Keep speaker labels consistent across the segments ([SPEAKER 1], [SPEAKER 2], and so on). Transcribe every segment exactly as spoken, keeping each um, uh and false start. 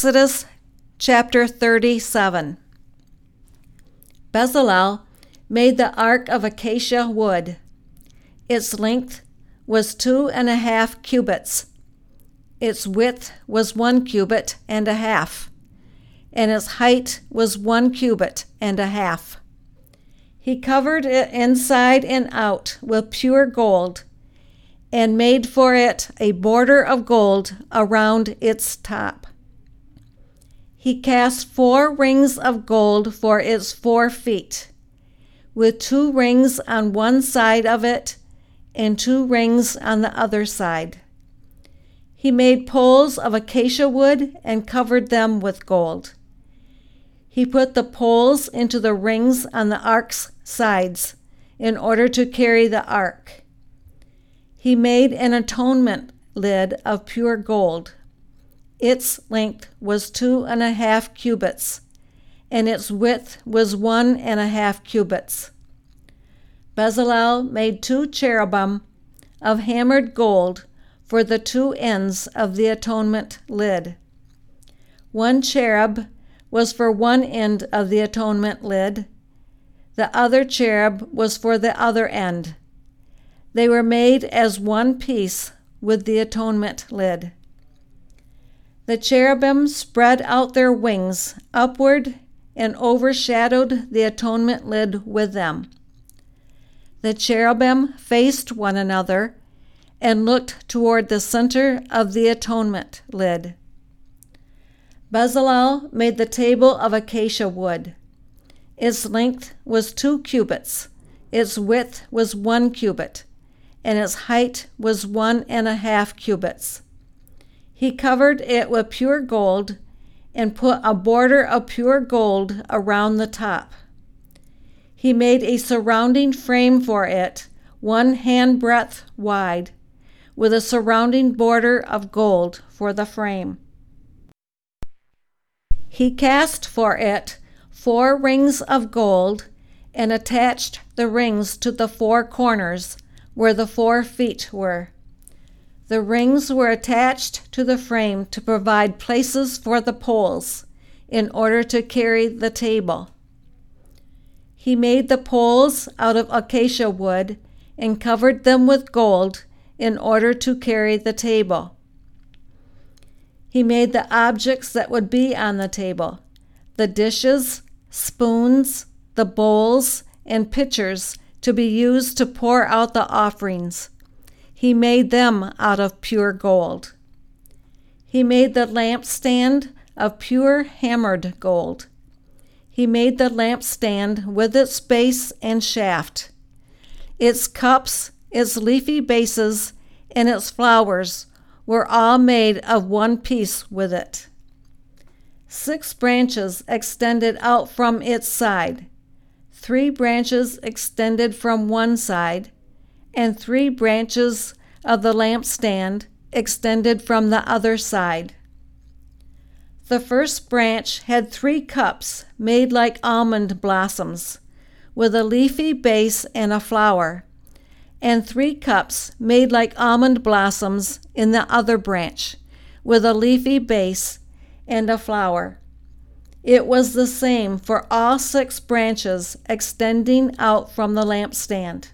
[SPEAKER 1] Exodus chapter thirty-seven. Bezalel made the ark of acacia wood. Its length was two and a half cubits. Its width was one cubit and a half, and its height was one cubit and a half. He covered it inside and out with pure gold, and made for it a border of gold around its top. He cast four rings of gold for its four feet, with two rings on one side of it and two rings on the other side. He made poles of acacia wood and covered them with gold. He put the poles into the rings on the ark's sides in order to carry the ark. He made an atonement lid of pure gold. Its length was two and a half cubits, and its width was one and a half cubits. Bezalel made two cherubim of hammered gold for the two ends of the atonement lid. One cherub was for one end of the atonement lid. The other cherub was for the other end. They were made as one piece with the atonement lid. The cherubim spread out their wings upward and overshadowed the atonement lid with them. The cherubim faced one another and looked toward the center of the atonement lid. Bezalel made the table of acacia wood. Its length was two cubits, its width was one cubit, and its height was one and a half cubits. He covered it with pure gold and put a border of pure gold around the top. He made a surrounding frame for it, one handbreadth wide, with a surrounding border of gold for the frame. He cast for it four rings of gold and attached the rings to the four corners where the four feet were. The rings were attached to the frame to provide places for the poles in order to carry the table. He made the poles out of acacia wood and covered them with gold in order to carry the table. He made the objects that would be on the table, the dishes, spoons, the bowls, and pitchers to be used to pour out the offerings. He made them out of pure gold. He made the lampstand of pure hammered gold. He made the lampstand with its base and shaft. Its cups, its leafy bases, and its flowers were all made of one piece with it. Six branches extended out from its side. Three branches extended from one side, and three branches of the lampstand extended from the other side. The first branch had three cups made like almond blossoms, with a leafy base and a flower, and three cups made like almond blossoms in the other branch, with a leafy base and a flower. It was the same for all six branches extending out from the lampstand.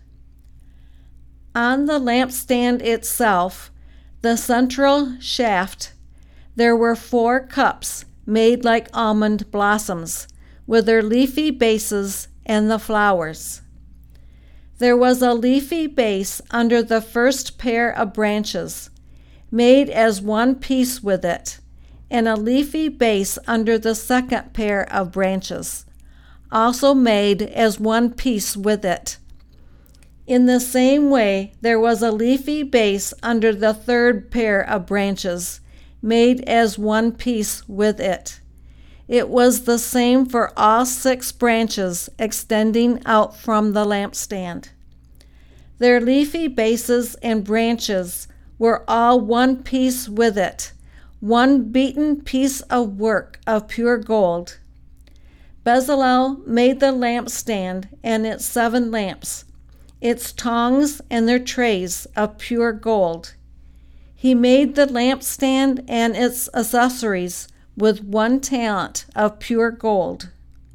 [SPEAKER 1] On the lampstand itself, the central shaft, there were four cups made like almond blossoms, with their leafy bases and the flowers. There was a leafy base under the first pair of branches, made as one piece with it, and a leafy base under the second pair of branches, also made as one piece with it. In the same way, there was a leafy base under the third pair of branches, made as one piece with it. It was the same for all six branches extending out from the lampstand. Their leafy bases and branches were all one piece with it, one beaten piece of work of pure gold. Bezalel made the lampstand and its seven lamps, its tongs and their trays of pure gold. He made the lampstand and its accessories with one talent of pure gold.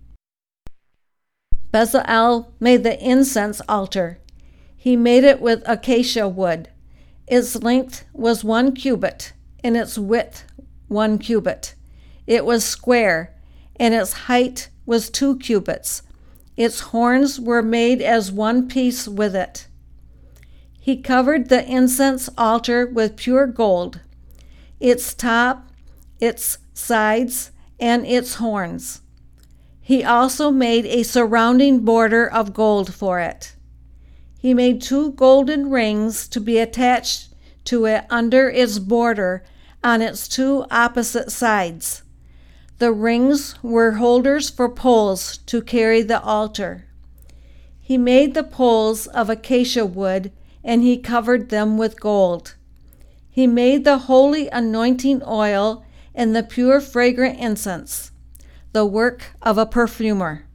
[SPEAKER 1] Bezalel made the incense altar. He made it with acacia wood. Its length was one cubit, and its width one cubit. It was square, and its height was two cubits. Its horns were made as one piece with it. He covered the incense altar with pure gold, its top, its sides, and its horns. He also made a surrounding border of gold for it. He made two golden rings to be attached to it under its border on its two opposite sides. The rings were holders for poles to carry the altar. He made the poles of acacia wood, and he covered them with gold. He made the holy anointing oil and the pure fragrant incense, the work of a perfumer.